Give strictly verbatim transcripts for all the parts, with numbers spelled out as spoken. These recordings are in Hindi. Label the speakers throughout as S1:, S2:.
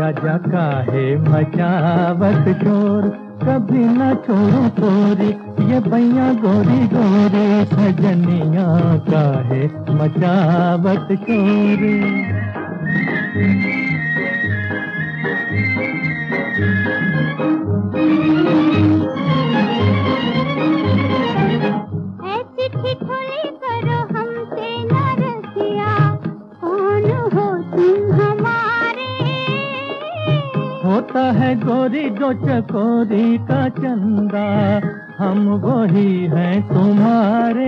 S1: राजा काहे मचावत शोर, कभी न छोड़ू तोरी ये बैया गोरी गोरी, सजनिया काहे मचावत शोर।
S2: ऐसी ठिठुली करो हमसे न रसिया, कौन हो तुम हमारे।
S1: होता है गोरी जो चकोरी का चंदा, हम वही हैं तुम्हारे।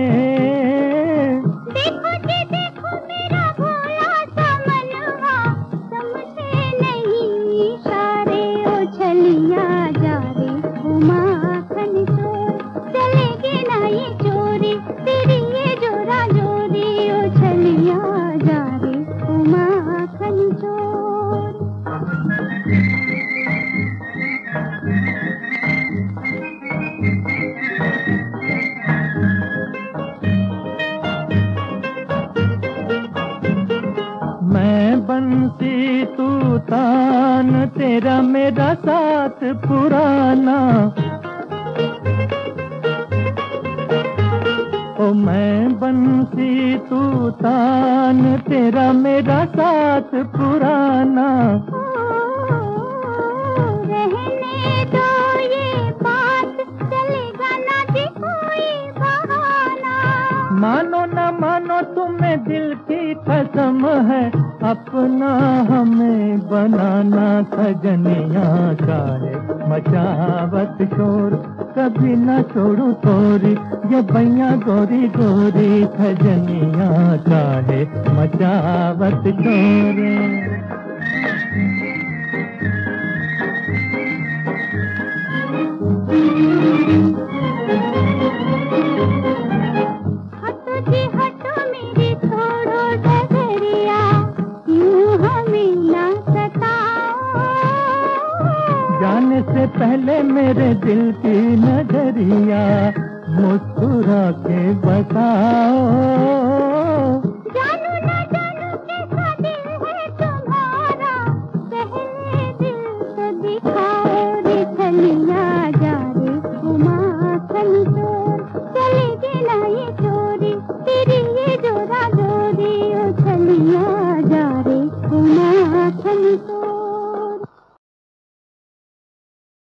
S2: देखो जी देखो मेरा भोला सा मनवा, समझे नहीं इशारे। ओ छलिया जा रे ओ माखन चोर, चलेगी ना ये चोरी तेरी ये जोरा जोरी। ओ छलिया जा रे ओ माखन चोर।
S1: मैं बंसी तू तान, तेरा मेरा साथ पुराना। ओ मैं बंसी तू तान, तेरा मेरा साथ पुराना।
S2: रहने दो ये बात, चलेगा ना जी कोई बहाना।
S1: मानो न मानो तुम्हें दिल की कसम है, अपना हमें बनाना। सजनिया काहे मचावत शोर, कभी न छोड़ू तोरी ये बैया गोरी गोरी, सजनिया काहे मचावत शोर।
S2: हटो जी हटो मेरी छोड़ो डगरिया, यूं हमें ना सताओ।
S1: जाने से पहले मेरे दिल की नजरिया, मुस्कुरा के बताओ।
S2: जानू ना जानू कैसा दिल है तुम्हारा, पहले दिल तो दिखाओ। रे छलिया जा रे ओ माखन चोर, चलेगी ना ये